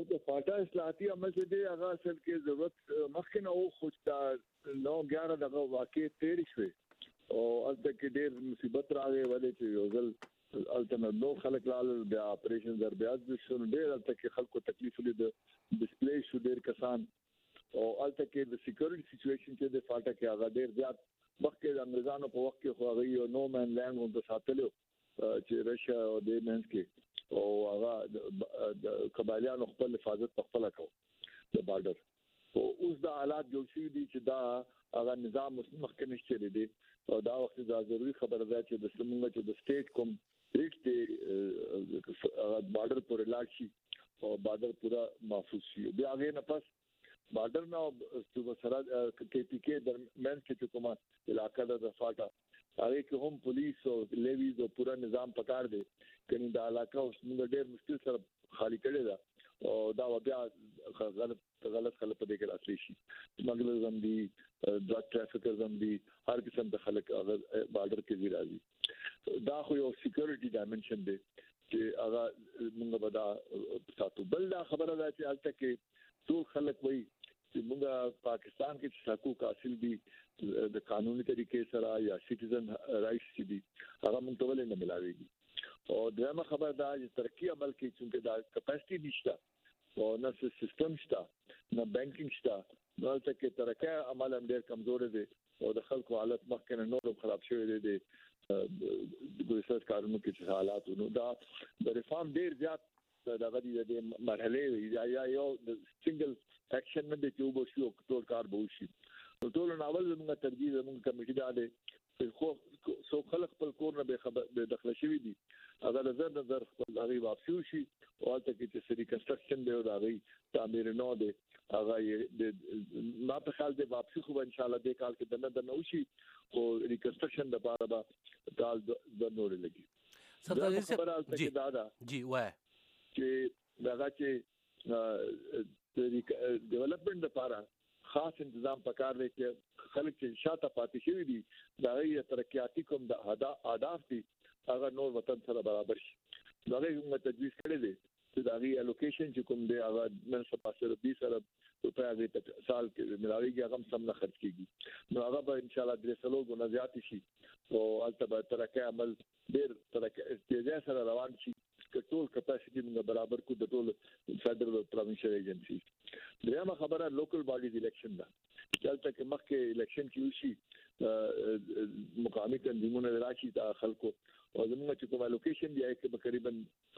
د فاټا اصلاحاتي عمل چې دی هغه اصل کې ضرورت مخکې نه او خو دا 9/11 دغه واقع تیر شوی او البته کې ډېر مصیبت راغی ولې چې یو ځل البته نو خلک لال بیا اپریشن در بیا د شنو ډېر البته کې خلکو تکلیف لید ډسپلی شو ډېر کسان او البته کې د سکیورټي سچويشن چې د فاټا کې هغه ډېر زیات مخکې د انګريزانو په وخت کې خو هغه یو نو مان لینډ او د ساتلو چې رشیا او د منځ کې او هغه د قبایلیانو خپل حفاظت په خپل کو د بارډر او اوس د حالات جوړ شوي دي چې دا هغه نظام مخکې نشته لري او دا وخت دا ضروری خبره ده چې د سمونګ چې د سټیټ کوم ریټ دی هغه بارډر پر لاړ شي او بارډر پورا محفوظ شي بیا هغه نه پس بارډر نه صوبه سره کې پی کې د منځ کې کومه علاقہ د فاټا هغه کې هم پولیس او لیویز او پورا نظام پکار دی کني دا علاقہ اوس موږ ډېر مشکل سره خالی کړی دا او دا بیا غلط خلک په دې کې راتلی شي سمګلرز هم دي ډرګ ټرافیکرز هم دي هر قسم د خلک بارډر کې راځي دا خو یو سکیورټي ډایمنشن دی چې هغه موږ به دا ساتو بل دا خبره ده چې البته کې ټول خلک وایي چې موږ پاکستان کې حقوق حاصل دي د قانوني طریقې سره یا سټیزن رائټس دي هغه موږ ته ولې نه ملاويږي او دغه خبره دا چې ترقی عمل کې چې دا کپاسټي نشته او نه سیستم شته نه بانکینګ شته نو ته کې ترقی عمل هم ډېر کمزور دي او د خلکو حالت مخکې نه نور خراب شوی دي د ګوسس کارونو کې چې حالات نو دا د ریفارم ډېر زیات دا غوډي د مرحله یا یو د سنگل اکشن نه د چوبو شو ټول کار به وشي ټول ناول موږ ترجیح موږ کمیټه ده خو سو خلق خپل کور نه به خبر به داخله شوی دي اگر نظر خپل هغه واپسی وشي او ته کې چې سری کنسټرکشن دی او هغه تعمیر نه دی هغه ما په خیال دی واپسی خو ان شاء الله د کال کې دنه وشي او ریکنسټرکشن د لپاره به کال د نور لګي سردار جی وای چې دغه چې د ډیولپمنٹ لپاره خاص تنظیم پکار دی چې خلک چې شاته پاتې شوی دي دا غي ترقیاتی کوم د اهداف دي هغه نور وطن سره برابر شي دا موږ تجویز کړی دی چې دا غي الوکیشن چې کوم دی هغه نن سبا سره 20 ارب روپیا غي سال کې ملاويږي هغه سم نه خرج کیږي نو هغه به ان شاء الله 300 غو زیات شي او البته ترقی عمل ډیر ترقی تیزه سره روان شي ټول کپاسټي موږ برابر کو د ټول فدرال او پروینشل ایجنسی دغه خبره لوکل باډیز الیکشن ده چې تل مخکې الیکشن کې وشي مقامي تنظیمونه راشي د خلکو او زموږ چې کومه لوکیشن دی چې تقریبا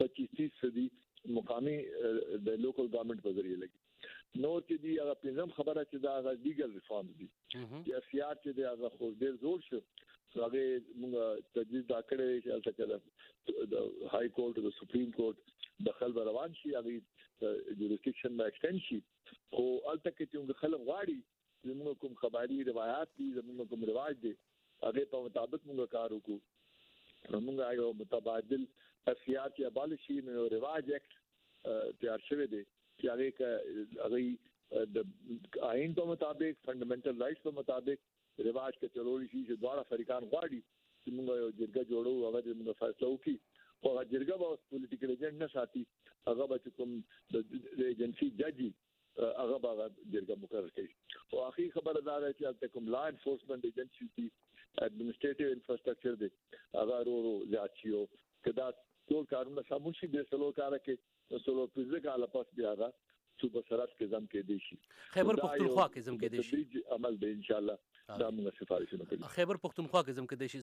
25% مقامي د لوکل ګورنمنت په ذریعہ لګي نو چې دی هغه پنځم خبره چې دا لیګل ریفارم دي چې افیات چې دی هغه خو ډیر زور شو هغه موږ تجویز دا کړی چې البته د های کورټ او د سپریم کورټ د خلک روان شي هغه جوریسډکشن ما ایکسټند شي او البته چې موږ خلک غواړي زموږ کوم خبري روایت دي زموږ کوم رواج دي هغه په مطابق موږ کار وکړو موږ یو متبادل افیات یا بالشي نو رواج اکټ تیار شوی دی چې هغه د آئین په مطابق فنډامنټل رائټس په مطابق رواج کې چلوړي شي چې دواړه فریقان غواړي چې موږ یو جرګه جوړو هغه موږ فیصله وکړي او هغه جرګه به پولیټیکل ایجنټ نه ساتي هغه به کوم د ایجنسی ججي هغه به جرګه مقرر کړي او اخی خبره دا ده چې کوم لا انفورسمنت ایجنسی دي اډمنسټریټیو انفراستراکچر دي هغه ورو زیات شي او کدا ټول کارونه سموشي د سلو کار کې سلو فزیکل پاس بیا هغه صوبه سرحد کې زم کې دي شي خیبر پختونخوا کې زم کې دي شي عمل به ان شاء الله دا موږ سفارښونه کوي خیبر پختونخوا کې زم کې دي شي